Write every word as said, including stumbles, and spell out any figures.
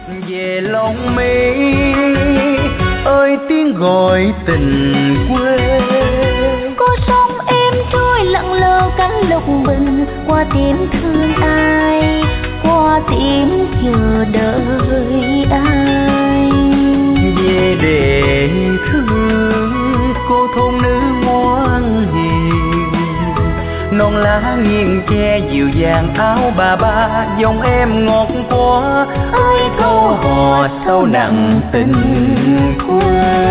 về lòng mi ơi tiếng gọi tình quê. Cô sông êm trôi lặng lơ cánh lục bình qua tiếng thương ai, qua tiếng chờ đợi ai. Về để thương cô thôn nữ ngoan hiền, non lá nghiêng che dịu dàng áo bà ba, dòng em ngọt quá ơi câu hò sâu nặng tình quê.